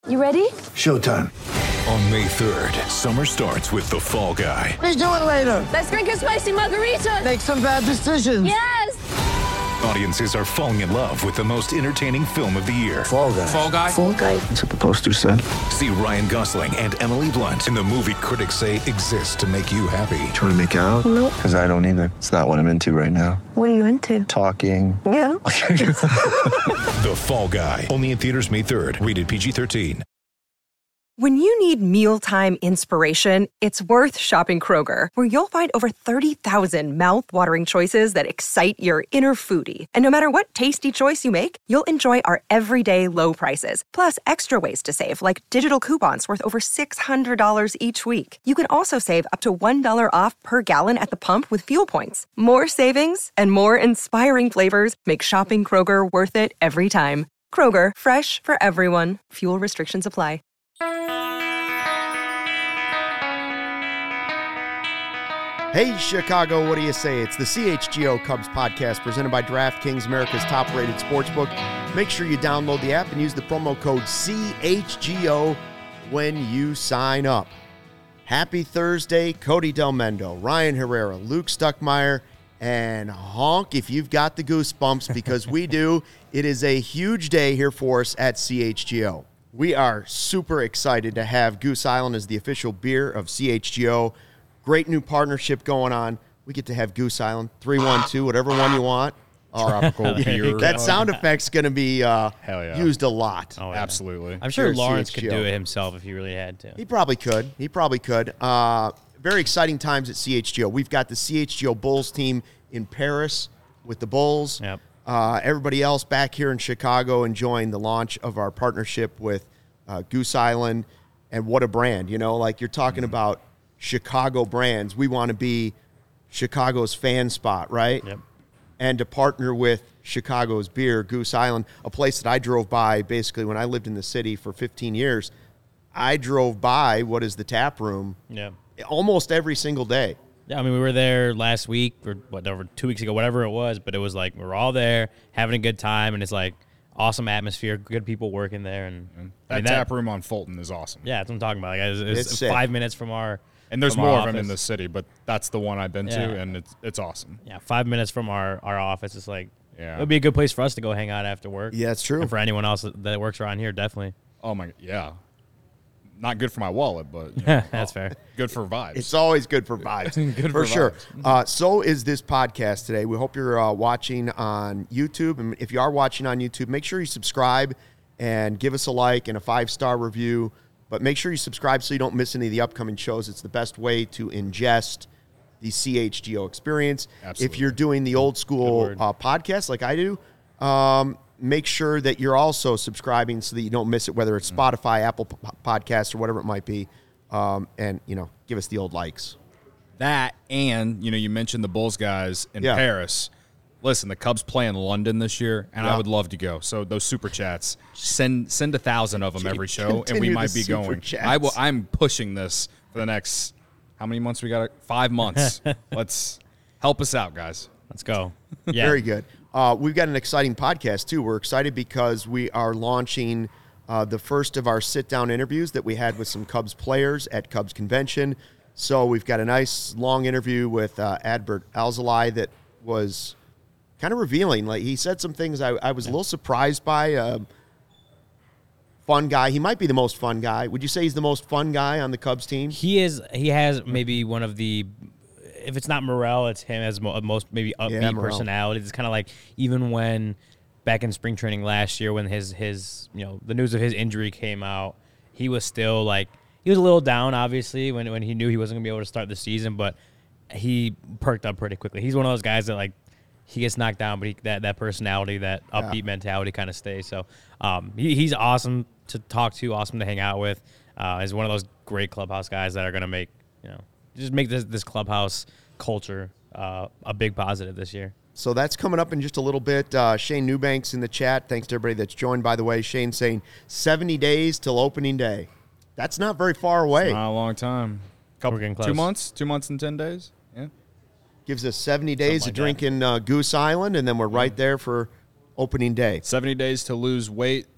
You ready? Showtime. On May 3rd, summer starts with The Fall Guy. Let's do it later. Let's drink a spicy margarita. Make some bad decisions. Yes! Audiences are falling in love with the most entertaining film of the year. Fall Guy. Fall Guy? Fall guy. That's what the poster said. See Ryan Gosling and Emily Blunt in the movie critics say exists to make you happy. Trying to make it out? Nope. Because I don't either. It's not what I'm into right now. What are you into? Talking. Yeah. The Fall Guy. Only in theaters May 3rd. Rated PG-13. When you need mealtime inspiration, it's worth shopping Kroger, where you'll find over 30,000 mouth-watering choices that excite your inner foodie. And no matter what tasty choice you make, you'll enjoy our everyday low prices, plus extra ways to save, like digital coupons worth over $600 each week. You can also save up to $1 off per gallon at the pump with fuel points. More savings and more inspiring flavors make shopping Kroger worth it every time. Kroger, fresh for everyone. Fuel restrictions apply. Hey, Chicago, what do you say? It's the CHGO Cubs podcast presented by DraftKings, America's top-rated sportsbook. Make sure you download the app and use the promo code CHGO when you sign up. Happy Thursday, Cody Delmendo, Ryan Herrera, Luke Stuckmeyer, and honk if you've got the goosebumps, because we do. It is a huge day here for us at CHGO. We are super excited to have Goose Island as the official beer of CHGO. Great new partnership going on. We get to have Goose Island, 312, whatever one you want. Tropical beer. That sound effect's going to be used a lot. Oh, absolutely. I'm sure Here at Lawrence could CHGO. do it himself if he really had to. He probably could. Very exciting times at CHGO. We've got the CHGO Bulls team in Paris with the Bulls. Yep. Everybody else back here in Chicago enjoying the launch of our partnership with Goose Island. And what a brand, like you're talking about Chicago brands. We want to be Chicago's fan spot, right? Yep. And to partner with Chicago's beer, Goose Island, a place that I drove by basically when I lived in the city for 15 years. I drove by what is the tap room almost every single day. Yeah, I mean, we were there last week or whatever, 2 weeks ago, whatever it was, but it was like we were all there having a good time, and it's like awesome atmosphere, good people working there. And that tap room on Fulton is awesome. Yeah, that's what I'm talking about. Like, it's sick. 5 minutes from our And there's from more our of them in office. the city, but that's the one I've been to, and it's awesome. Yeah, 5 minutes from our office. It's like, Yeah. it would be a good place for us to go hang out after work. Yeah, it's true. And for anyone else that works around here, definitely. Oh, my, yeah. Not good for my wallet, but That's fair. good for vibes. It's always good for vibes. Good for for sure. vibes. So is this podcast today. We hope you're watching on YouTube. And if you are watching on YouTube, make sure you subscribe and give us a like and a 5-star review. But make sure you subscribe so you don't miss any of the upcoming shows. It's the best way to ingest the CHGO experience. Absolutely. If you're doing the old school podcast like I do, make sure that you're also subscribing so that you don't miss it, whether it's Spotify, Apple Podcasts, or whatever it might be. And, give us the old likes. That, and, you mentioned the Bulls guys in Paris. Listen, the Cubs play in London this year, and I would love to go. So those super chats, send 1,000 of them every show, and we Continue might the be super going. chats. I'm pushing this for the next, how many months we got? 5 months. Let's help us out, guys. Let's go. Yeah. Very good. We've got an exciting podcast, too. We're excited because we are launching the first of our sit-down interviews that we had with some Cubs players at Cubs Convention. So we've got a nice, long interview with Adbert Alzolay that was kind of revealing. Like, he said some things I was a little surprised by. Fun guy. He might be the most fun guy. Would you say he's the most fun guy on the Cubs team? He is. He has maybe one of the, if it's not Morel, it's him as most maybe upbeat personalities. It's kind of like even when back in spring training last year when his the news of his injury came out, he was still like, he was a little down obviously when he knew he wasn't gonna be able to start the season, but he perked up pretty quickly. He's one of those guys that like, he gets knocked down, but that personality, that upbeat mentality kind of stays. So he's awesome to talk to, awesome to hang out with. He's one of those great clubhouse guys that are going to make, just make this clubhouse culture a big positive this year. So that's coming up in just a little bit. Shane Newbanks in the chat. Thanks to everybody that's joined, by the way. Shane saying 70 days till opening day. That's not very far away. It's not a long time. We're getting close. 2 months? 2 months and 10 days? Yeah. Gives us 70 days of Something like drinking Goose Island, and then we're right there for opening day. 70 days to lose weight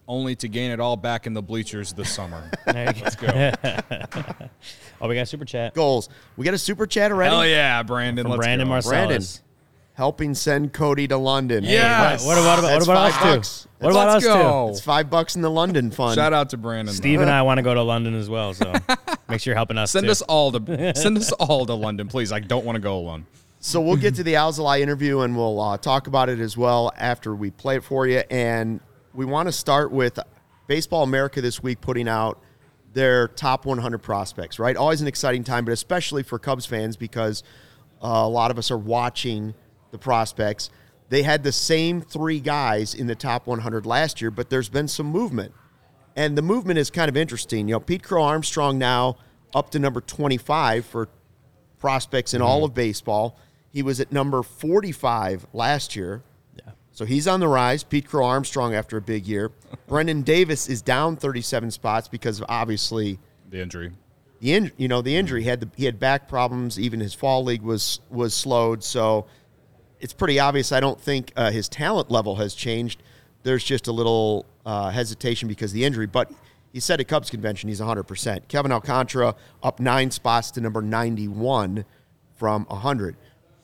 only to gain it all back in the bleachers this summer. Let's go. Oh, we got a super chat. Goals. We got a super chat already? Hell yeah, Brandon. From Brandon go. Marcellus. Brandon, helping send Cody to London. Yes. What about That's us $5. too? What about us Let's go. too? It's $5 in the London fund. Shout out to Brandon. Steve and I want to go to London as well, so make sure you're helping us. Send too. us all to London, please. I don't want to go alone. So we'll get to the Alzolay interview, and we'll talk about it as well after we play it for you. And we want to start with Baseball America this week putting out their top 100 prospects, right? Always an exciting time, but especially for Cubs fans because a lot of us are watching the prospects. They had the same 3 guys in the top 100 last year, but there's been some movement. And the movement is kind of interesting. You know, Pete Crow Armstrong now up to number 25 for prospects in all of baseball. He was at number 45 last year. Yeah. So he's on the rise. Pete Crow Armstrong after a big year. Brendan Davis is down 37 spots because of obviously the injury. The injury. He had back problems. Even his fall league was slowed. So it's pretty obvious. I don't think his talent level has changed. There's just a little hesitation because of the injury. But he said at Cubs convention he's 100%. Kevin Alcantara up 9 spots to number 91 from 100.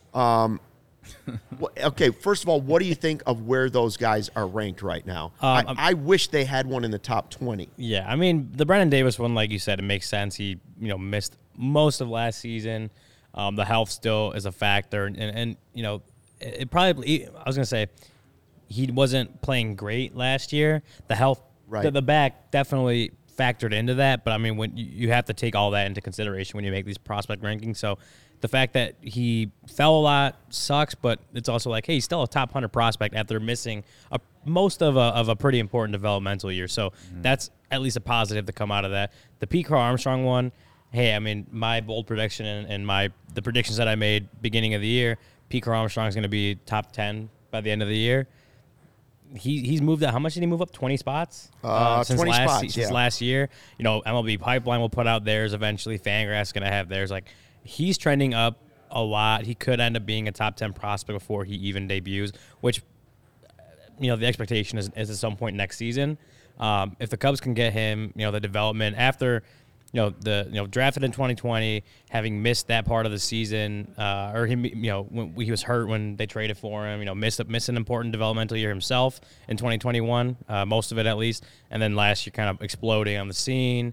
Okay, first of all, what do you think of where those guys are ranked right now? I wish they had one in the top 20. Yeah, I mean, the Brendan Davis one, like you said, it makes sense. He, missed most of last season. The health still is a factor. And it probably, I was going to say, he wasn't playing great last year. The health, right. the back definitely factored into that. But, I mean, when you have to take all that into consideration when you make these prospect rankings. So, the fact that he fell a lot sucks, but it's also like, hey, he's still a top 100 prospect after missing most of a pretty important developmental year. So that's at least a positive to come out of that. The Pete Crow Armstrong one, hey, I mean, my bold prediction and the predictions that I made beginning of the year, Pete Crow Armstrong is going to be top 10 by the end of the year. He's moved up. How much did he move up? 20 spots? 20 spots, since last year. MLB Pipeline will put out theirs eventually. Fangraphs is going to have theirs. Like, he's trending up a lot. He could end up being a top 10 prospect before he even debuts, which, the expectation is at some point next season. If the Cubs can get him, the development after, drafted in 2020, having missed that part of the season, or him, when he was hurt when they traded for him, missed an important developmental year himself in 2021, most of it at least, and then last year kind of exploding on the scene.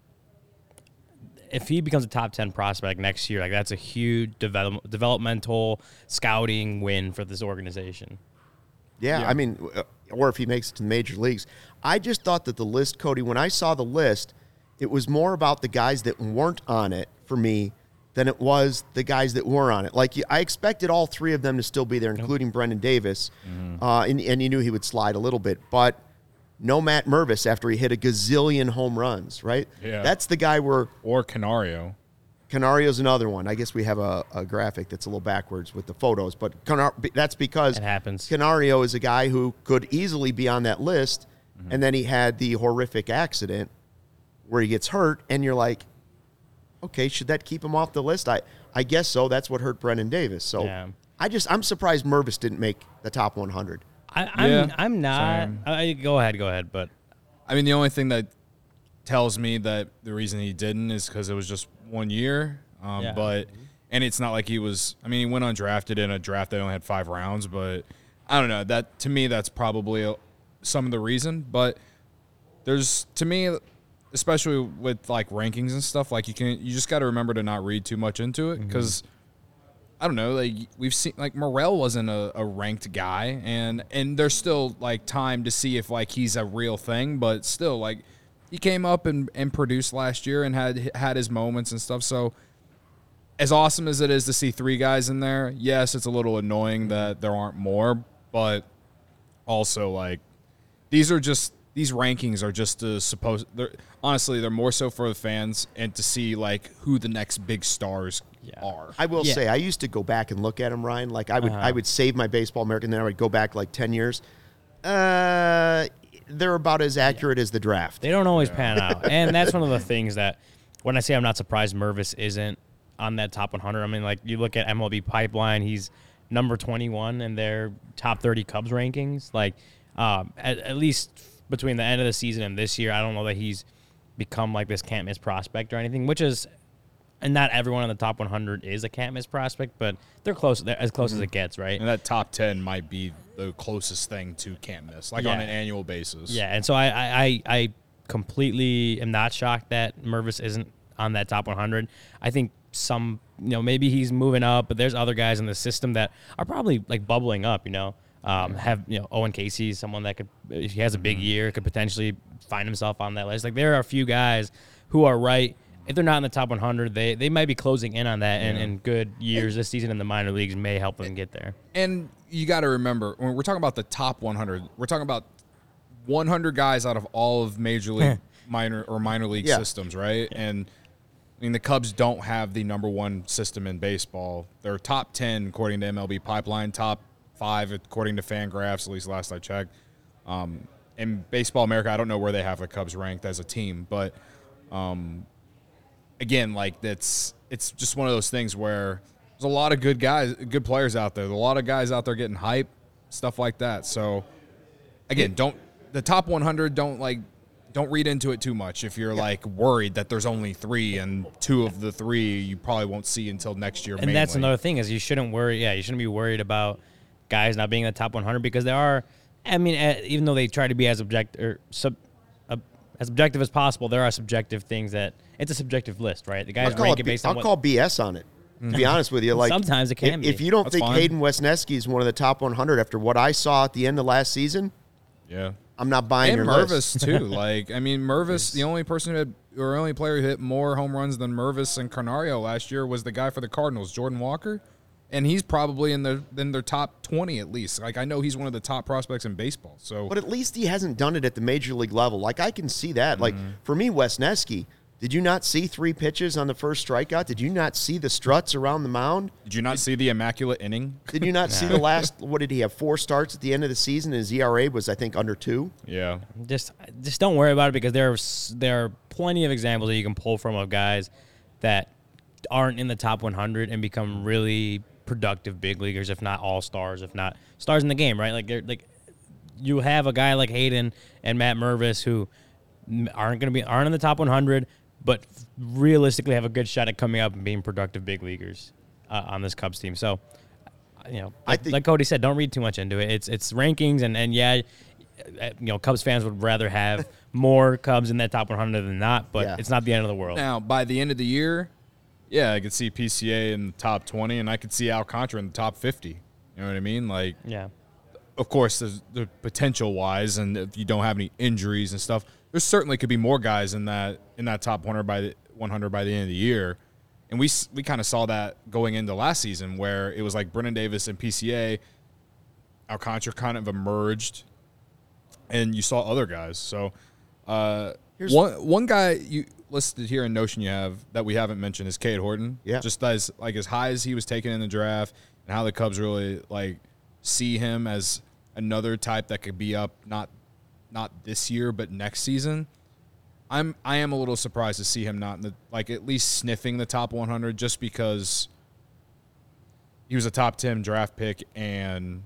If he becomes a top 10 prospect next year, like that's a huge developmental scouting win for this organization. Yeah, I mean, or if he makes it to the major leagues. I just thought that the list, Cody, when I saw the list, it was more about the guys that weren't on it for me than it was the guys that were on it. Like, I expected all 3 of them to still be there, including Brendan Davis, and you knew he would slide a little bit, but no Matt Mervis after he hit a gazillion home runs, right? Yeah. That's the guy where... Or Canario. Canario's another one. I guess we have a graphic that's a little backwards with the photos, but that's because it happens. Canario is a guy who could easily be on that list, and then he had the horrific accident where he gets hurt, and you're like, okay, should that keep him off the list? I guess so. That's what hurt Brendan Davis. So yeah. I'm surprised Mervis didn't make the top 100. I'm not. Go ahead. But I mean, the only thing that tells me that the reason he didn't is because it was just 1 year. But it's not like he was. I mean, he went undrafted in a draft that only had 5 rounds. But I don't know. That to me, that's probably some of the reason. But there's, to me, especially with like rankings and stuff, like you just got to remember to not read too much into it because. I don't know, like we've seen, like Morel wasn't a ranked guy, and there's still like time to see if like he's a real thing, but still like he came up and produced last year and had his moments and stuff. So as awesome as it is to see 3 guys in there, yes, it's a little annoying that there aren't more, but also like these rankings are just honestly, they're more so for the fans and to see like who the next big stars are. I will say, I used to go back and look at them, Ryan. Like I would save my Baseball America, and then I would go back like 10 years. They're about as accurate as the draft. They don't always pan out. And that's one of the things that when I say I'm not surprised Mervis isn't on that top 100, I mean, like you look at MLB Pipeline, he's number 21 in their top 30 Cubs rankings. Like at least between the end of the season and this year, I don't know that he's become like this can't miss prospect or anything, which is, and not everyone in the top 100 is a can't miss prospect, but they're close. They're as close as it gets, right? And that top 10 might be the closest thing to can't miss, like on an annual basis. Yeah, and so I completely am not shocked that Mervis isn't on that top 100. I think some, maybe he's moving up, but there's other guys in the system that are probably like bubbling up, Owen Casey, someone that could, if he has a big year, could potentially find himself on that list. Like there are a few guys who are right. If they're not in the top 100, they might be closing in on that, and good years this season in the minor leagues may help them get there. And you got to remember, when we're talking about the top 100, we're talking about 100 guys out of all of major league minor league systems, right? Yeah. And I mean, the Cubs don't have the number one system in baseball. They're top 10 according to MLB Pipeline, top 5 according to Fangraphs, at least last I checked. In Baseball America, I don't know where they have the Cubs ranked as a team, but again, like it's just one of those things where there's a lot of good players out there. There's a lot of guys out there getting hype, stuff like that. So again, the top 100 don't read into it too much. If you're like worried that there's only 3 and 2 of the 3 you probably won't see until next year. And that's another thing is you shouldn't worry. Yeah, you shouldn't be worried about guys not being in the top 100 because there are. I mean, even though they try to be as objective as possible, there are subjective things that it's a subjective list, right? The guys rank it based on. I'll call BS on it. To be honest with you, like sometimes it can be. If you don't think Hayden Wesneski is one of the top 100 after what I saw at the end of last season, I'm not buying your list. And Mervis too. Like I mean, Mervis, the only player who hit more home runs than Mervis and Canario last year was the guy for the Cardinals, Jordan Walker. And he's probably in their top 20 at least. Like I know he's one of the top prospects in baseball. So, but at least he hasn't done it at the major league level. Like I can see that. Like for me, Wesneski, did you not see 3 pitches on the first strikeout? Did you not see the struts around the mound? Did you not see the immaculate inning? Did you not see the last? What did he have? 4 starts at the end of the season. His ERA was I think under 2. Yeah. Just don't worry about it because there are plenty of examples that you can pull from of guys that aren't in the top 100 and become really productive big leaguers, if not all stars, if not stars in the game, right? Like you have a guy like Hayden and Matt Mervis who aren't in the top 100, but realistically have a good shot at coming up and being productive big leaguers on this Cubs team. So, like Cody said, don't read too much into it. It's rankings, and Cubs fans would rather have more Cubs in that top 100 than not, but it's not the end of the world. Now, by the end of the year, yeah, I could see PCA in the top 20, and I could see Alcantara in the top 50. You know what I mean? Like, yeah. Of course, the potential-wise, and if you don't have any injuries and stuff, there certainly could be more guys in that top 100 by the end of the year. And we kind of saw that going into last season where it was like Brennan Davis and PCA, Alcantara kind of emerged, and you saw other guys. So one guy you listed here in Notion you have that we haven't mentioned is Cade Horton. Yeah. Just as high as he was taken in the draft and how the Cubs really see him as another type that could be up not this year but next season. I am a little surprised to see him not in the at least sniffing the top 100 just because he was a top 10 draft pick and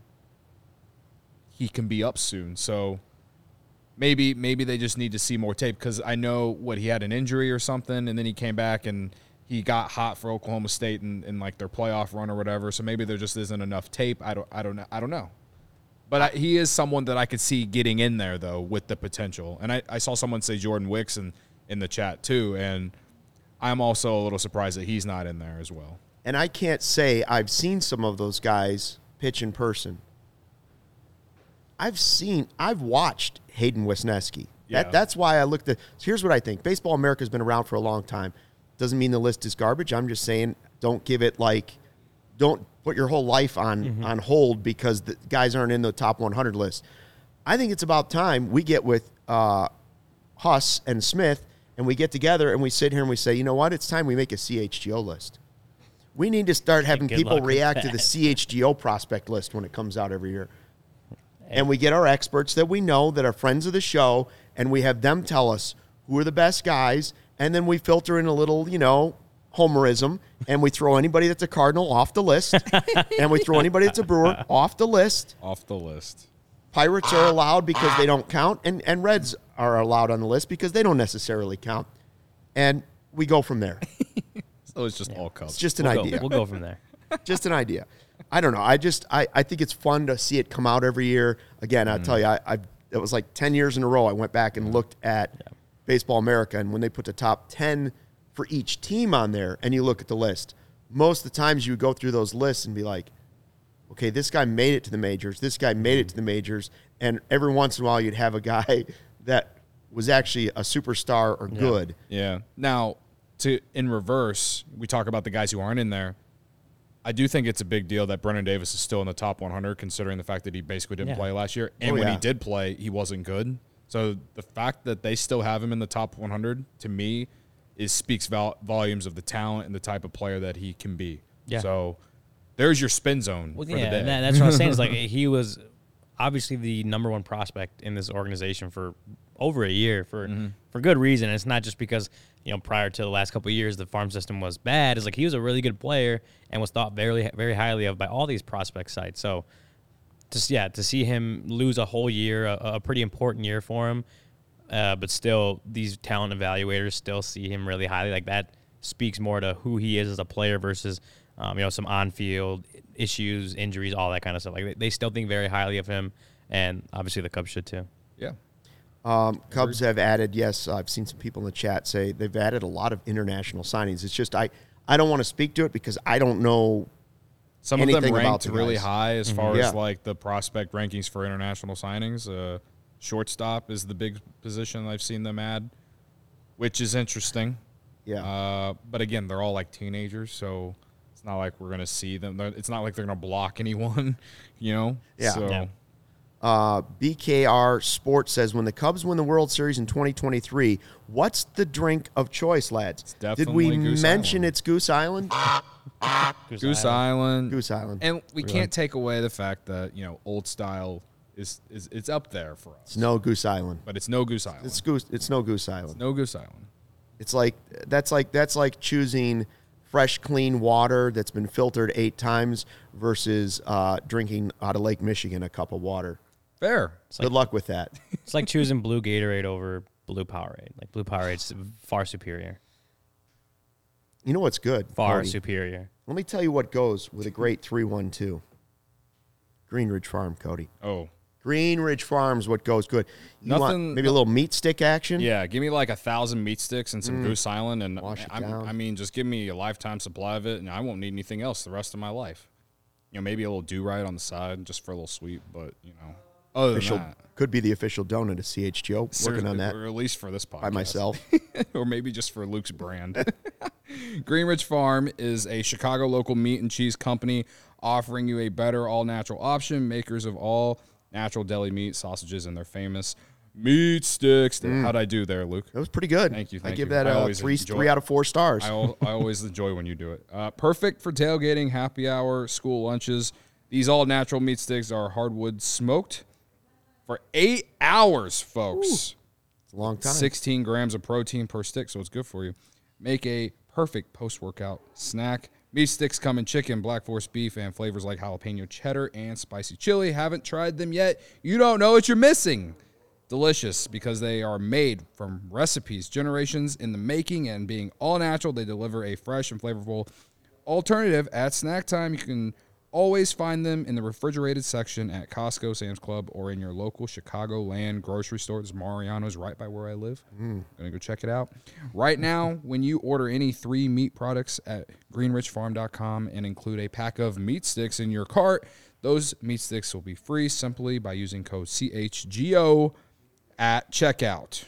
he can be up soon. So Maybe they just need to see more tape because I know he had an injury or something, and then he came back and he got hot for Oklahoma State in their playoff run or whatever. So maybe there just isn't enough tape. I don't know. But he is someone that I could see getting in there though with the potential. And I saw someone say Jordan Wicks in the chat too, and I'm also a little surprised that he's not in there as well. And I can't say I've seen some of those guys pitch in person. I've watched Hayden Wesneski. Yeah. That's why I looked at. So here's what I think. Baseball America has been around for a long time. Doesn't mean the list is garbage. I'm just saying don't give it don't put your whole life on hold because the guys aren't in the top 100 list. I think it's about time we get with Huss and Smith and we get together and we sit here and we say, you know what? It's time we make a CHGO list. We need to start having people react to the CHGO prospect list when it comes out every year. And we get our experts that we know that are friends of the show, and we have them tell us who are the best guys, and then we filter in a little, homerism, and we throw anybody that's a Cardinal off the list, and we throw anybody that's a Brewer off the list. Off the list. Pirates are allowed because they don't count, and Reds are allowed on the list because they don't necessarily count. And we go from there. So it's just all Cubs. It's just an idea. We'll go from there. Just an idea. I don't know. I think it's fun to see it come out every year. Again, I'll tell you, it was like 10 years in a row I went back and looked at Baseball America, and when they put the top 10 for each team on there, and you look at the list, most of the times you would go through those lists and be like, okay, this guy made it to the majors, this guy made it to the majors, and every once in a while you'd have a guy that was actually a superstar or good. Yeah. Now, in reverse, we talk about the guys who aren't in there. I do think it's a big deal that Brennan Davis is still in the top 100, considering the fact that he basically didn't play last year. And when he did play, he wasn't good. So the fact that they still have him in the top 100, to me, speaks volumes of the talent and the type of player that he can be. Yeah. So there's your spin zone for the day. And that's what I was saying. Is like he was obviously the number one prospect in this organization for over a year for good reason. And it's not just because, prior to the last couple of years, the farm system was bad. It's like he was a really good player and was thought very, very highly of by all these prospect sites. So to see him lose a whole year, a pretty important year for him, but still these talent evaluators still see him really highly. Like that speaks more to who he is as a player versus, some on-field issues, injuries, all that kind of stuff. Like they still think very highly of him, and obviously the Cubs should too. Yeah. Cubs have added, yes, I've seen some people in the chat say they've added a lot of international signings. It's just I don't want to speak to it because I don't know some anything of them about ranked the really guys. high as far as like the prospect rankings for international signings. Shortstop is the big position I've seen them add, which is interesting. Yeah. But again, they're all like teenagers, so it's not like we're going to see them. It's not like they're going to block anyone, Yeah. So. Yeah. BKR Sports says, when the Cubs win the World Series in 2023, what's the drink of choice, lads? Did we mention it's Goose Island? Goose Island. Goose Island. And we can't take away the fact that, Old Style is it's up there for us. It's no Goose Island. But it's no Goose Island. It's no Goose Island. No Goose Island. It's like that's like choosing fresh, clean water that's been filtered 8 times versus drinking out of Lake Michigan a cup of water. Fair. Good luck with that. It's like choosing blue Gatorade over blue Powerade. Like blue Powerade's far superior. You know what's good? Far Cody? superior. Let me tell you what goes with a great 3-1-2. Greenridge Farm, Cody. Oh. Greenridge Farm's what goes good. You want maybe a little meat stick action? Yeah, give me like 1,000 meat sticks and some Goose Island, and wash it down. I mean, just give me a lifetime supply of it, and I won't need anything else the rest of my life. Maybe a little do-right on the side just for a little sweet, but, other than that. Could be the official donut of CHGO. Working on that. Or at least for this podcast. By myself. Or maybe just for Luke's brand. Greenridge Farm is a Chicago local meat and cheese company offering you a better all-natural option, makers of all natural deli meat, sausages, and their famous meat sticks. How'd I do there, Luke? That was pretty good. Thank you. I give that a 3 out of 4 stars. I always enjoy when you do it. Perfect for tailgating, happy hour, school lunches. These all-natural meat sticks are hardwood smoked for 8 hours, folks. Ooh, it's a long time. 16 grams of protein per stick, so it's good for you. Make a perfect post-workout snack. Meat sticks come in chicken, Black Forest beef, and flavors like jalapeno cheddar and spicy chili. Haven't tried them yet? You don't know what you're missing. Delicious because they are made from recipes, generations in the making, and being all natural, they deliver a fresh and flavorful alternative at snack time. You can always find them in the refrigerated section at Costco, Sam's Club, or in your local Chicagoland grocery store. It's Mariano's right by where I live. Gonna go check it out. Right now, when you order any 3 meat products at greenridgefarm.com and include a pack of meat sticks in your cart, those meat sticks will be free simply by using code CHGO at checkout.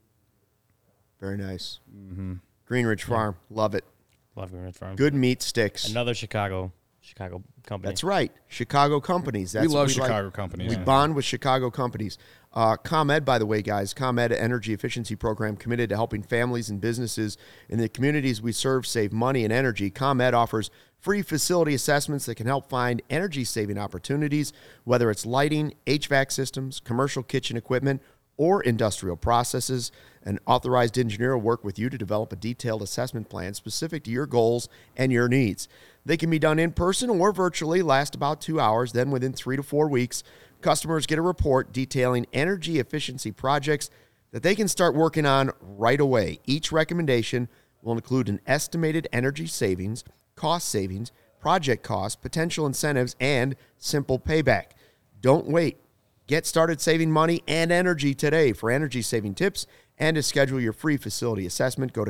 Very nice. Greenridge Farm. Love it. Love Greenridge Farm. Good meat sticks. Another Chicago company. That's right. Chicago companies. We love Chicago companies. We bond with Chicago companies. ComEd, by the way, guys, ComEd Energy Efficiency Program committed to helping families and businesses in the communities we serve save money and energy. ComEd offers free facility assessments that can help find energy-saving opportunities, whether it's lighting, HVAC systems, commercial kitchen equipment, or industrial processes. An authorized engineer will work with you to develop a detailed assessment plan specific to your goals and your needs. They can be done in person or virtually, last about 2 hours. Then within 3 to 4 weeks, customers get a report detailing energy efficiency projects that they can start working on right away. Each recommendation will include an estimated energy savings, cost savings, project costs, potential incentives, and simple payback. Don't wait. Get started saving money and energy today. For energy saving tips and to schedule your free facility assessment, go to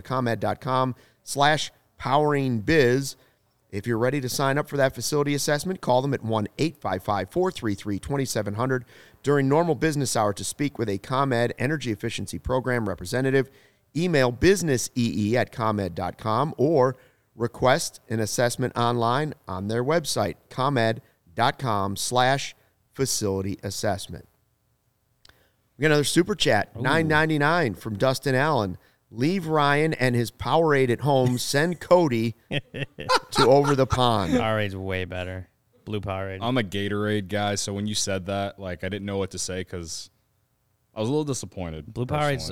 ComEd.com/poweringbiz. If you're ready to sign up for that facility assessment, call them at 1-855-433-2700 during normal business hour to speak with a ComEd Energy Efficiency Program representative. Email businessee@comed.com or request an assessment online on their website, comed.com/facility assessment. We got another super chat, $9.99 from Dustin Allen. Leave Ryan and his Powerade at home. Send Cody to over the pond. Powerade's way better. Blue Powerade. I'm a Gatorade guy, so when you said that, I didn't know what to say because I was a little disappointed. Blue Powerade's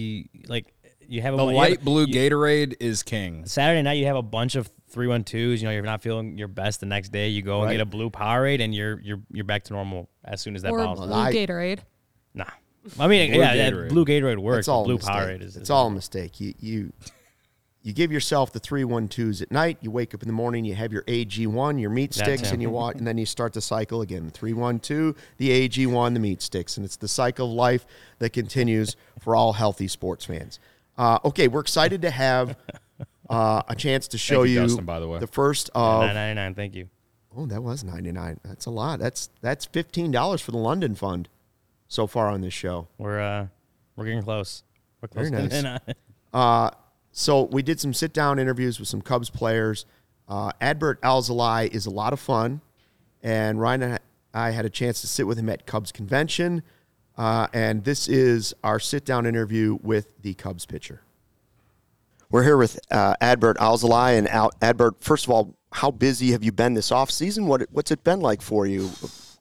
you have the light blue Gatorade is king. Saturday night you have a bunch of 312s. You're not feeling your best the next day. You go and get a blue Powerade, and you're back to normal as soon as that bottle's blue Gatorade. Nah, I mean blue Gatorade works. Blue Powerade is all a mistake. You give yourself the 312s at night. You wake up in the morning. You have your AG1, your meat sticks, and and then you start the cycle again. 312, the AG1, the meat sticks, and it's the cycle of life that continues for all healthy sports fans. Okay, we're excited to have a chance to show you Dustin, by the way. The first of $9.99. Thank you. Oh, that was $99. That's a lot. That's $15 for the London Fund so far on this show. We're getting close. We're close. Very nice. So we did some sit-down interviews with some Cubs players. Adbert Alzolay is a lot of fun, and Ryan and I had a chance to sit with him at Cubs convention. And this is our sit-down interview with the Cubs pitcher. We're here with Adbert Alzolay. And Adbert, first of all, how busy have you been this offseason? What's it been like for you?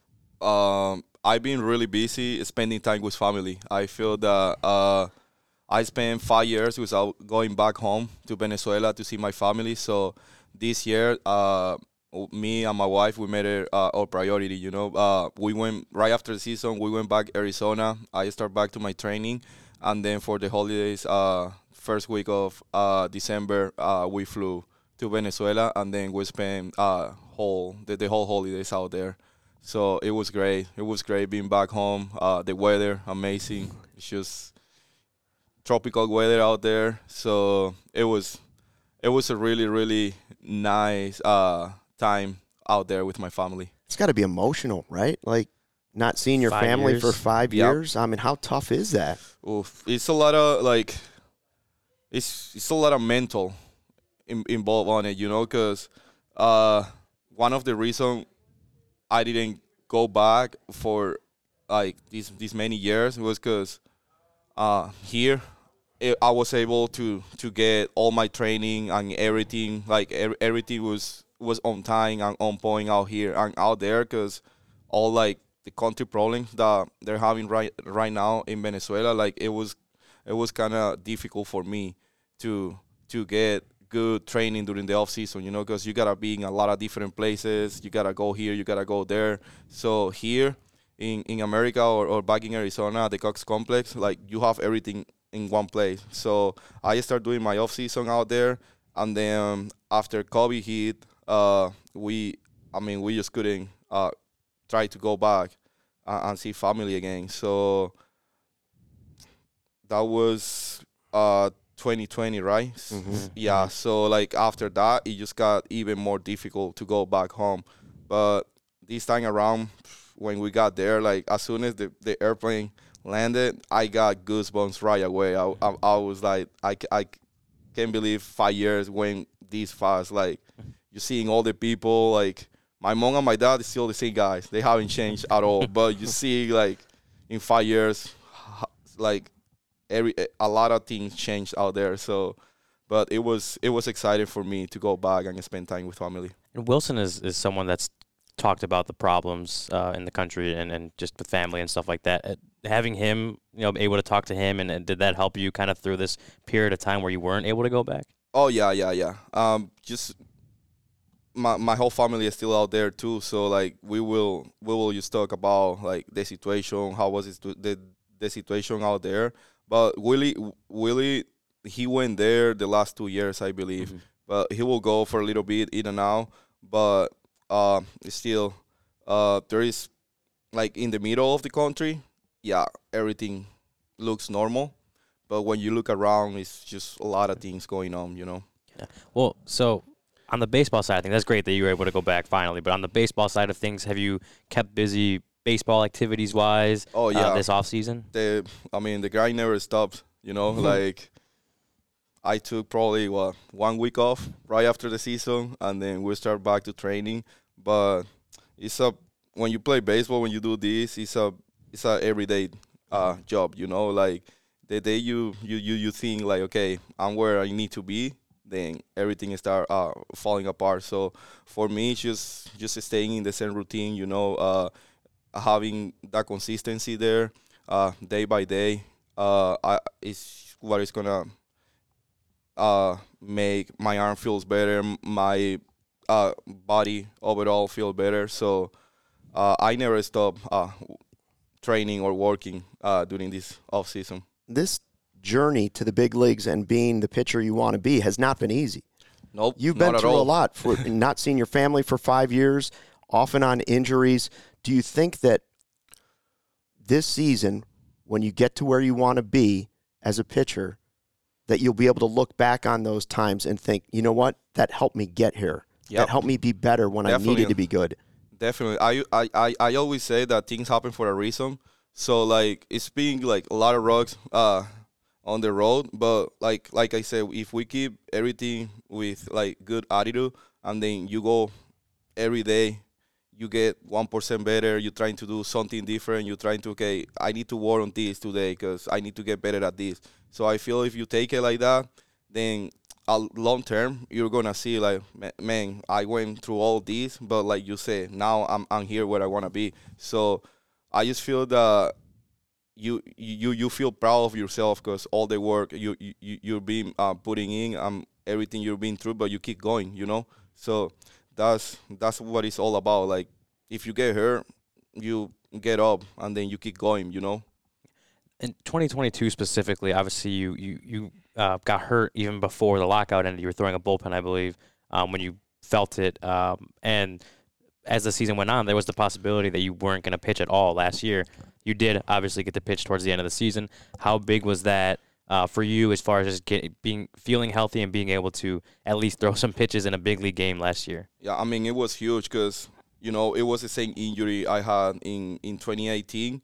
I've been really busy spending time with family. I feel that I spent 5 years without going back home to Venezuela to see my family. So this year, me and my wife, we made it our priority, we went right after the season. We went back Arizona. I start back to my training, and then for the holidays, first week of December, we flew to Venezuela, and then we spent the whole holidays out there. So it was great. It was great being back home. The weather, amazing. It's just tropical weather out there. So it was a really, really nice time out there with my family. It's got to be emotional, right? Not seeing your family for 5 years. I mean, how tough is that? Oof. It's a lot of it's a lot of mental involved on it, because one of the reasons I didn't go back for these many years was because here I was able to get all my training and everything. Everything was on time and on point out here and out there, because all the country problems that they're having right now in Venezuela, it was kind of difficult for me to get good training during the off season, because you gotta be in a lot of different places. You gotta go here, you gotta go there. So here in America or back in Arizona at the Cox Complex, you have everything in one place. So I started doing my off season out there, and then after COVID hit, we just couldn't try to go back and see family again. So that was 2020, right? Mm-hmm. Yeah. So after that, it just got even more difficult to go back home. But this time around, when we got there, as soon as the airplane landed, I got goosebumps right away. I was I can't believe 5 years went this fast. You're seeing all the people. My mom and my dad is still the same guys. They haven't changed at all. But you see, in 5 years, a lot of things changed out there. So, but it was exciting for me to go back and spend time with family. And Wilson is someone that's talked about the problems in the country and just the family and stuff like that. having him, able to talk to him, and did that help you kind of through this period of time where you weren't able to go back? Oh, yeah. Just my whole family is still out there too, so like we will just talk about like the situation, how was it the situation out there. But Willie, he went there the last 2 years, I believe. But he will go for a little bit in and out. But still, there is like in the middle of the country, yeah, everything looks normal. But when you look around, it's just a lot of things going on, Yeah. Well, so on the baseball side of things, that's great that you were able to go back finally. But on the baseball side of things, have you kept busy baseball activities-wise this offseason? The grind never stops, Like I took probably, 1 week off right after the season, and then we start back to training. But when you play baseball, when you do this, it's a everyday job, Like the day you think like, okay, I'm where I need to be, then everything start falling apart. So for me, it's just staying in the same routine, having that consistency there, day by day, is what is gonna make my arm feels better, my body overall feel better. So I never stop training or working during this off season. This journey to the big leagues and being the pitcher you want to be has not been easy. Nope. You've been through a lot for not seeing your family for 5 years, often on injuries. Do you think that this season, when you get to where you want to be as a pitcher, that you'll be able to look back on those times and think, you know what, that helped me get here. Yep. That helped me be better when I needed to be good. Definitely. I always say that things happen for a reason. So, like, it's being, like, a lot of rocks on the road. But, like I said, if we keep everything with, like, good attitude, and then you go every day, you get 1% better, you're trying to do something different, you're trying to, okay, I need to work on this today because I need to get better at this. So I feel if you take it like that, then long term, you're going to see, like, man, I went through all this, but like you said, now I'm here where I want to be. So I just feel that you feel proud of yourself because all the work you're being putting in, everything you've been through, but you keep going, So that's what it's all about. Like, if you get hurt, you get up and then you keep going, In 2022 specifically, obviously you got hurt even before the lockout ended. You were throwing a bullpen, I believe, when you felt it. And as the season went on, there was the possibility that you weren't going to pitch at all last year. You did obviously get to pitch towards the end of the season. How big was that for you as far as just feeling healthy and being able to at least throw some pitches in a big league game last year? Yeah, I mean, it was huge because, it was the same injury I had in 2018.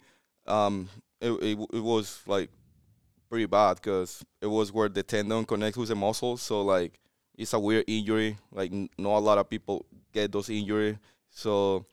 It was, like, pretty bad because it was where the tendon connects with the muscle. So, like, it's a weird injury. Like, not a lot of people get those injuries. So,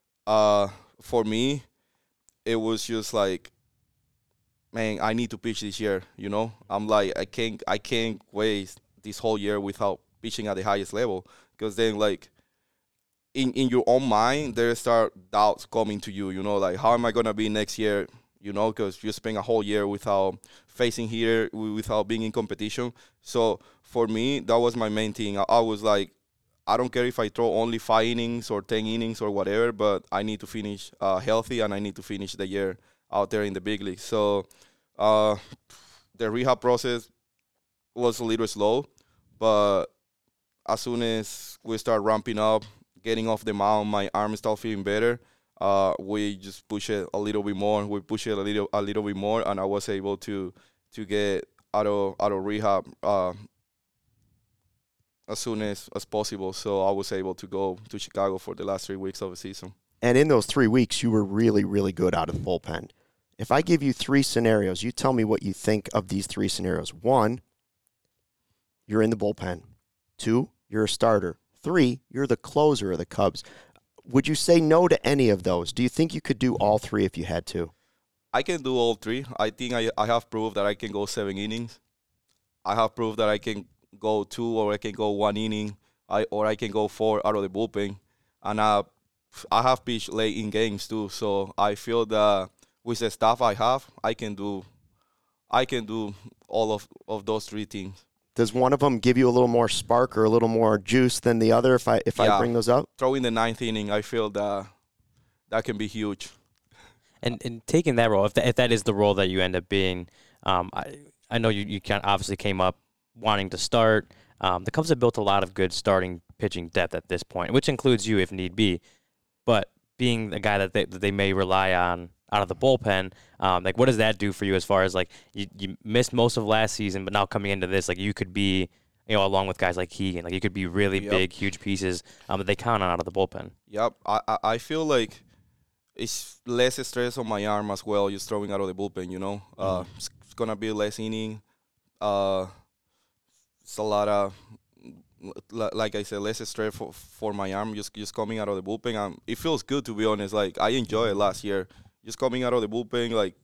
for me, it was just like, man, I need to pitch this year, I'm like, I can't waste this whole year without pitching at the highest level because then, like, in your own mind, there start doubts coming to you, like, how am I going to be next year, because you spend a whole year without facing here, without being in competition. So for me, that was my main thing. I was like, I don't care if I throw only 5 innings or 10 innings or whatever, but I need to finish healthy and I need to finish the year out there in the big league. So the rehab process was a little slow, but as soon as we start ramping up, getting off the mound, my arm started feeling better. We just push it a little bit more. We push it a little bit more, and I was able to get out of rehab as soon as possible. So I was able to go to Chicago for the last 3 weeks of the season. And in those 3 weeks, you were really, really good out of the bullpen. If I give you 3 scenarios, you tell me what you think of these 3 scenarios. 1, you're in the bullpen. 2, you're a starter. 3, you're the closer of the Cubs. Would you say no to any of those? Do you think you could do all 3 if you had to? I can do all 3. I think I have proved that I can go 7 innings. I have proved that I can go 2 or I can go 1 inning, or I can go 4 out of the bullpen. And I have pitched late in games too. So I feel that with the stuff I have, I can do all of those three things. Does one of them give you a little more spark or a little more juice than the other if I bring those up? Throwing the ninth inning, I feel that can be huge. And taking that role, if that is the role that you end up being, I know you obviously came up wanting to start. The Cubs have built a lot of good starting pitching depth at this point, which includes you if need be. But being the guy that they may rely on out of the bullpen, like what does that do for you as far as like you missed most of last season, but now coming into this, like you could be, along with guys like Keegan, like you could be really big, huge pieces that they count on out of the bullpen. Yep, I feel like it's less stress on my arm as well, just throwing out of the bullpen. It's gonna be less inning. It's a lot of, like I said, less stress for my arm just coming out of the bullpen. It feels good, to be honest. Like I enjoyed it last year. Just coming out of the bullpen, like,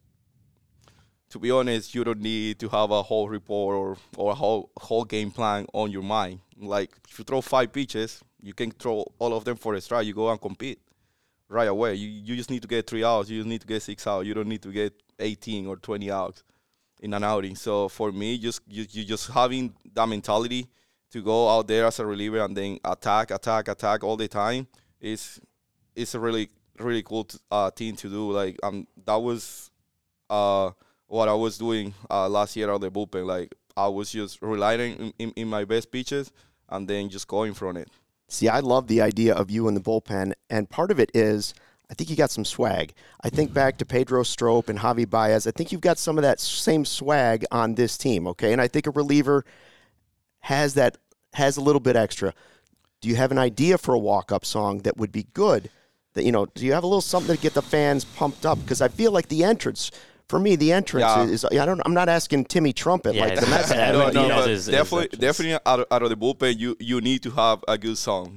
to be honest, you don't need to have a whole report or a whole game plan on your mind. Like, if you throw 5 pitches, you can throw all of them for a strike. You go and compete right away. You just need to get 3 outs. You just need to get 6 outs. You don't need to get 18 or 20 outs in an outing. So, for me, you just having that mentality to go out there as a reliever and then attack all the time is a really cool thing to do. Like that was what I was doing last year out of the bullpen. Like I was just relying in my best pitches and then just going from it. See, I love the idea of you in the bullpen, and part of it is I think you got some swag. I think back to Pedro Strop and Javi Baez. I think you've got some of that same swag on this team, okay? And I think a reliever has a little bit extra. Do you have an idea for a walk-up song that would be good? That, do you have a little something to get the fans pumped up? Because I feel like the entrance is. I'm not asking Timmy Trumpet like the Mets had. Definitely out of the bullpen, you need to have a good song.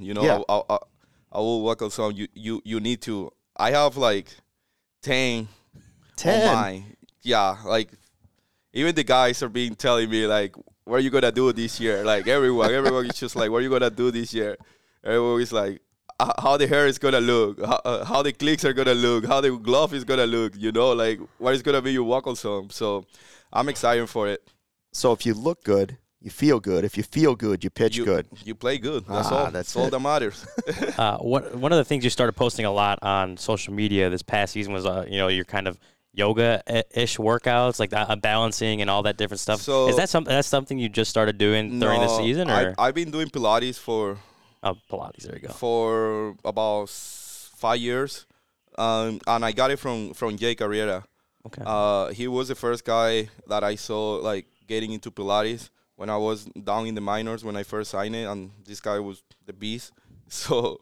A walk-up song. You need to. I have like 10 on mine. Yeah, like even the guys are telling me like, what are you gonna do this year? Like everyone is just like, what are you gonna do this year? Everyone is like, how the hair is going to look, how the clicks are going to look, how the glove is going to look, like what is going to be your walk-on song. So I'm excited for it. So if you look good, you feel good. If you feel good, you pitch good. You play good. That's all. That's all that matters. One of the things you started posting a lot on social media this past season was, your kind of yoga-ish workouts, like balancing and all that different stuff. So is that's something you just started doing during the season? Or I've been doing Pilates for... Pilates, there you go. For about 5 years, and I got it from Jay Carriera. Okay. He was the first guy that I saw like getting into Pilates when I was down in the minors when I first signed it, and this guy was the beast. So,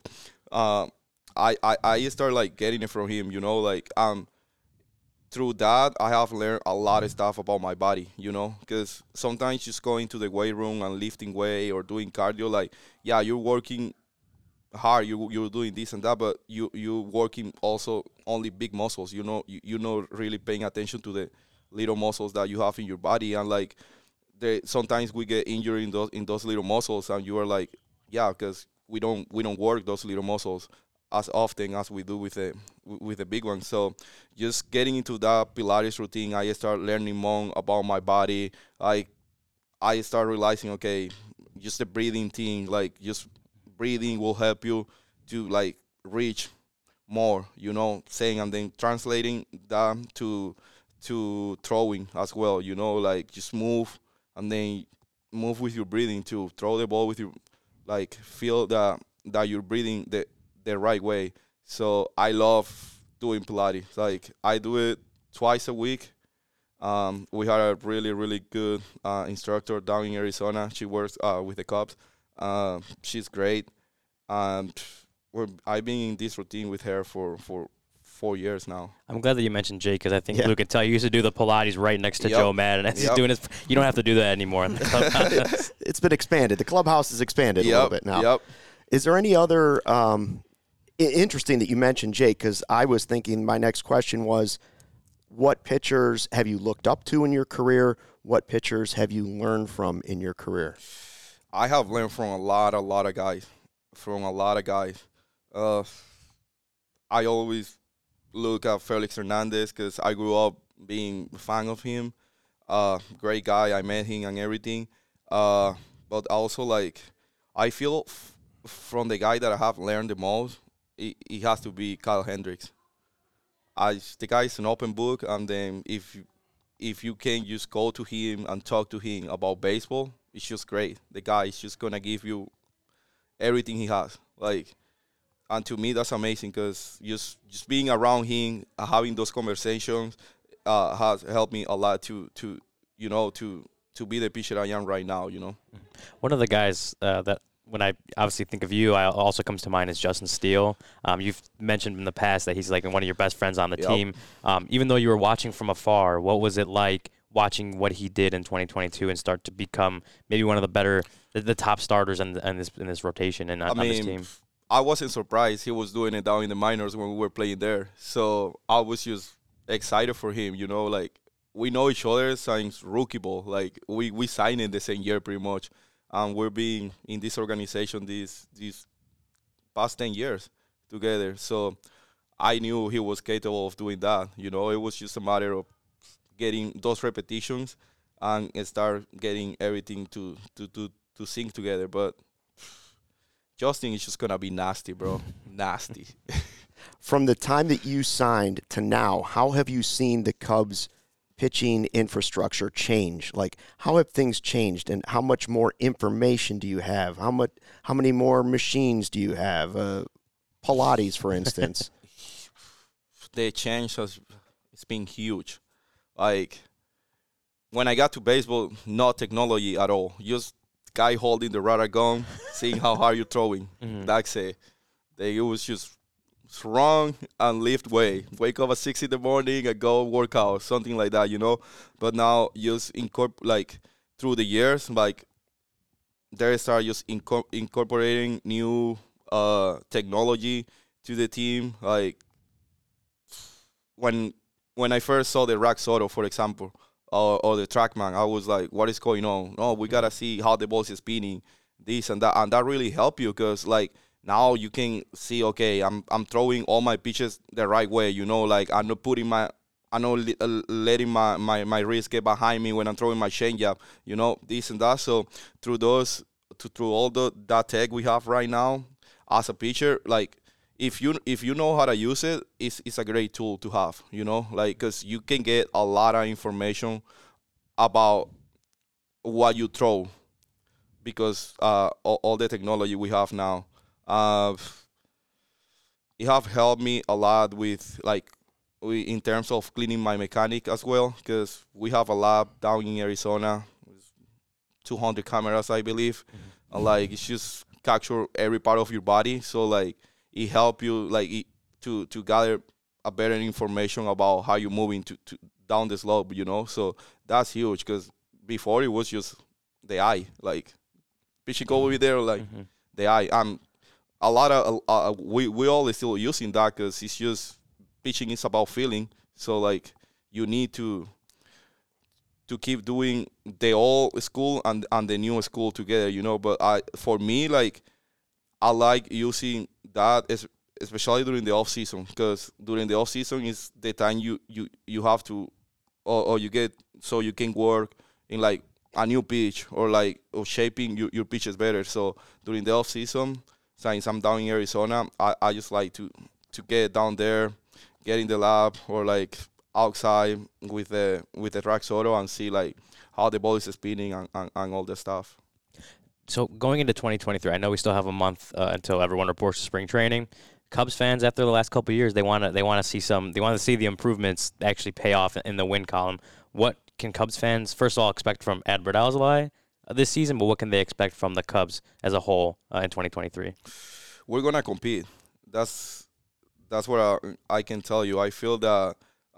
I started like getting it from him. Through that, I have learned a lot of stuff about my body, because sometimes just going to the weight room and lifting weight or doing cardio, like, yeah, you're working hard, you're doing this and that, but you're working also only big muscles, you're not really paying attention to the little muscles that you have in your body, and like, sometimes we get injured in those little muscles, and you are like, yeah, because we don't work those little muscles as often as we do with the big one. So just getting into that Pilates routine, I start learning more about my body. I start realizing, okay, just the breathing thing, like just breathing will help you to like reach more, saying, and then translating that to throwing as well, like just move and then move with your breathing to throw the ball with your, like feel that you're breathing the right way. So I love doing Pilates. Like I do it twice a week. We had a really, really good instructor down in Arizona. She works with the Cubs. She's great. I've been in this routine with her for 4 years now. I'm glad that you mentioned Jake, because I think Luke could tell you used to do the Pilates right next to Joe Maddon. And he's doing his. You don't have to do that anymore. It's been expanded. The clubhouse has expanded a little bit now. Yep. Is there any other interesting that you mentioned Jake, because I was thinking my next question was, what pitchers have you looked up to in your career? What pitchers have you learned from in your career? I have learned from a lot of guys. I always look at Felix Hernandez because I grew up being a fan of him. Great guy. I met him and everything. But also, like, I feel from the guy that I have learned the most, it has to be Kyle Hendricks. The guy is an open book, and then if you can just go to him and talk to him about baseball, it's just great. The guy is just gonna give you everything he has. Like, and to me, that's amazing because just being around him, having those conversations, has helped me a lot to be the pitcher I am right now. One of the guys that when I obviously think of you, also comes to mind is Justin Steele. You've mentioned in the past that he's like one of your best friends on the team. Even though you were watching from afar, what was it like watching what he did in 2022 and start to become maybe one of the top starters in this rotation and on this team? I wasn't surprised he was doing it down in the minors when we were playing there. So I was just excited for him, like we know each other since rookie ball. Like we signed in the same year pretty much. And we're being in this organization these past 10 years together. So I knew he was capable of doing that. It was just a matter of getting those repetitions and start getting everything to sync together. But Justin is just going to be nasty, bro. Nasty. From the time that you signed to now, how have you seen the Cubs pitching infrastructure change? Like, how have things changed, and how much more information do you have? How many more machines do you have? Pilates, for instance. The change it's been huge. Like, when I got to baseball, no technology at all. Just guy holding the radar gun, seeing how hard you're throwing. That's it. It was just strong and lift weight. Wake up at 6 in the morning and go work out, something like that, But now just through the years, like they start just incorporating new technology to the team. Like when I first saw the Rack Soto, for example, or the TrackMan, I was like, what is going on? No, we gotta see how the ball is spinning, this and that really helped you because like now you can see, okay, I'm throwing all my pitches the right way, like I'm not letting my wrist get behind me when I'm throwing my changeup, this and that. So through all that tech we have right now as a pitcher, like if you know how to use it, it's a great tool to have, like because you can get a lot of information about what you throw because all the technology we have now. It have helped me a lot with in terms of cleaning my mechanic as well because we have a lab down in Arizona, 200 cameras I believe, and it's just capture every part of your body. So it help you to gather a better information about how you're moving to down the slope, So that's huge because before it was just the eye, pitching over there, the eye. A lot of we all still using that because it's just pitching is about feeling. So you need to keep doing the old school and the new school together, But for me, I like using that, especially during the off season, because during the off season is the time you have to, or you get so you can work in a new pitch or shaping your pitches better. So during the off season, since I'm down in Arizona, I just like to get down there, get in the lab or outside with the Rack Soto and see how the ball is spinning and all the stuff. So going into 2023, I know we still have a month until everyone reports to spring training. Cubs fans, after the last couple of years, they want to see the improvements actually pay off in the win column. What can Cubs fans first of all expect from Adbert Alzolay this season, but what can they expect from the Cubs as a whole in 2023? We're gonna compete. That's what I can tell you. I feel that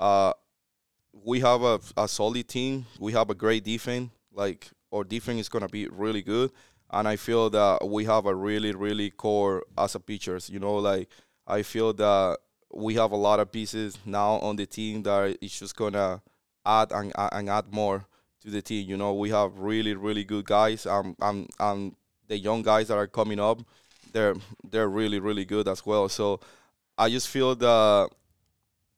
we have a solid team. We have a great defense. Our defense is gonna be really good. And I feel that we have a really, really core as a pitchers. I feel that we have a lot of pieces now on the team that is just gonna add and add more to the team. We have really, really good guys. And the young guys that are coming up, they're really, really good as well. So I just feel that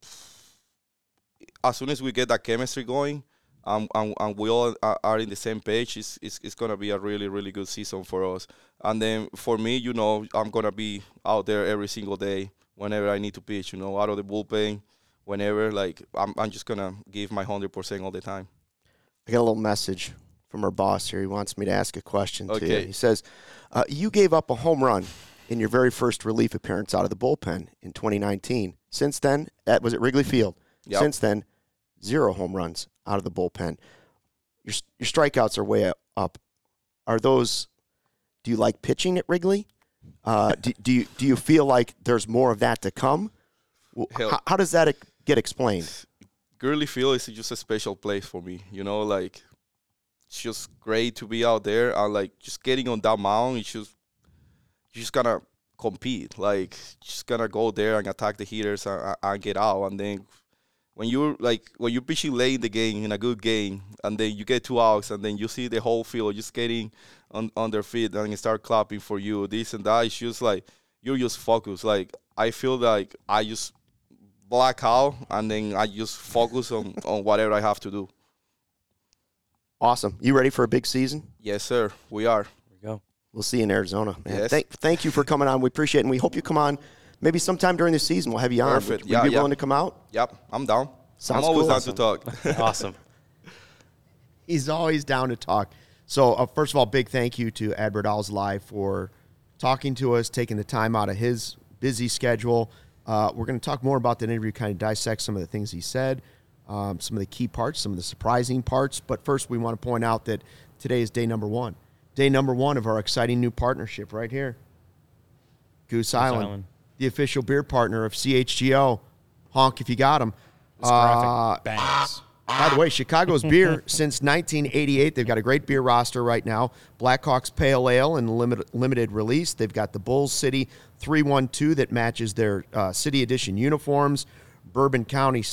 as soon as we get that chemistry going, and we all are in the same page, it's going to be a really, really good season for us. And then for me, I'm going to be out there every single day whenever I need to pitch, out of the bullpen, whenever. Like, I'm just going to give my 100% all the time. I got a little message from our boss here. He wants me to ask a question to you. Okay. He says, you gave up a home run in your very first relief appearance out of the bullpen in 2019. Since then, that was at Wrigley Field. Yep. Since then, 0 home runs out of the bullpen. Your strikeouts are way up. Are those? Do you like pitching at Wrigley? Do you feel like there's more of that to come? How does that get explained? Wrigley Field is just a special place for me. Like, it's just great to be out there. And like, just getting on that mound, you're just gonna compete. Like, just gonna go there and attack the hitters and get out. And then when you're pitching late in the game, in a good game, and then you get 2 outs, and then you see the whole field just getting on their feet and start clapping for you, this and that, it's just like you're just focused. Like, I feel like I just black out, and then I just focus on whatever I have to do. Awesome. You ready for a big season? Yes, sir. We are. There we go. We'll see you in Arizona, man. Yes. Thank you for coming on. We appreciate it, and we hope you come on maybe sometime during the season. We'll have you on. Perfect. Would you be willing to come out? Yep, I'm down. Sounds I'm always cool. down to talk. Awesome. He's always down to talk. So, first of all, big thank you to Adbert Alzolay for talking to us, taking the time out of his busy schedule. We're going to talk more about that interview, kind of dissect some of the things he said, some of the key parts, some of the surprising parts. But first, we want to point out that today is day number 1. Day number 1 of our exciting new partnership right here. Goose Island, the official beer partner of CHGO. Honk if you got them. This graphic bangs. By the way, Chicago's beer since 1988. They've got a great beer roster right now. Blackhawks Pale Ale in limited release. They've got the Bulls City 312 that matches their City Edition uniforms. Bourbon County